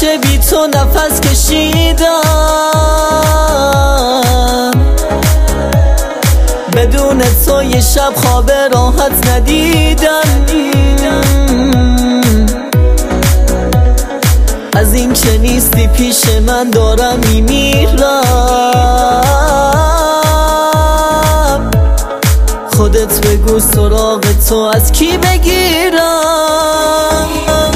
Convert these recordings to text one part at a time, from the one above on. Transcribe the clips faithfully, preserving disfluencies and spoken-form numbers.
همیشه بی تو نفس کشیدم، بدون تو یه شب خواب راحت ندیدم. از این که نیستی پیش من دارم میمیرم. خودت بگو سراغ تو از کی بگیرم.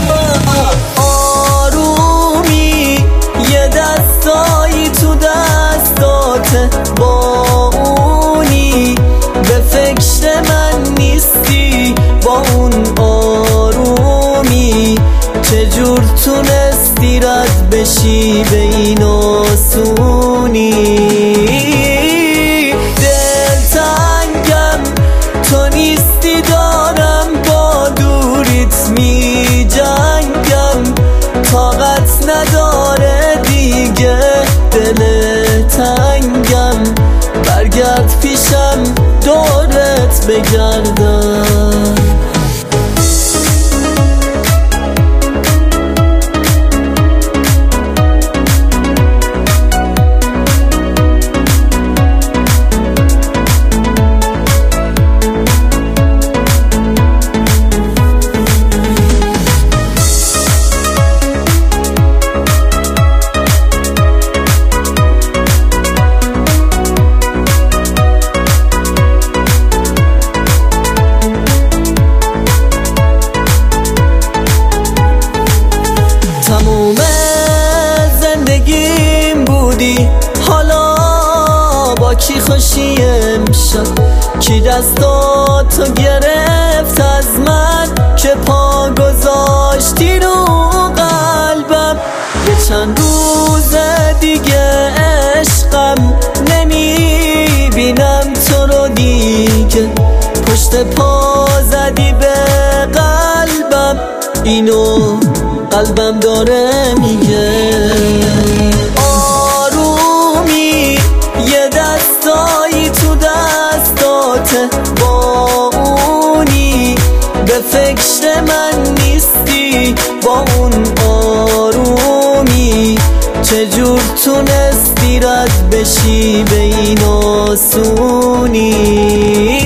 آرومی یه دستایی تو دستاته، با اونی به فکر من نیستی، با اون آرومی چجور تونستی رد بشی به این آسونی. دلتنگم تو نیستی، دارم با دوریت می جنگم، طاقت نداره دیگه دل تنگم. برگرد پیشم دورت بگردم. تموم زندگیم بودی، حالا با کی خوشی امشب؟ کی دستاتو گرفت از من که پا گذاشتی رو قلبم؟ یه چند روز دیگه عشقم، نمیبینم تو رو دیگه. پشت پا زدی به قلبم، اینو قلبم داره میگه. آرومی یه دستایی تو دستاته، با اونی به فکر من نیستی، با اون آرومی چجور تونستی رد بشی به این آسونی.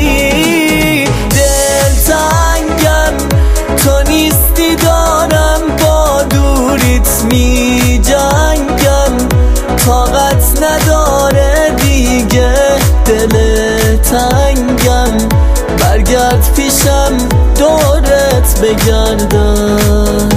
دلتنگم تو نیستی، دارم با دوریت می جنگم، طاقت نداره دیگه دل تنگم. برگرد پیشم دورت بگردم.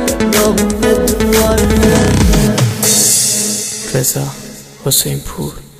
رضا حسین پور.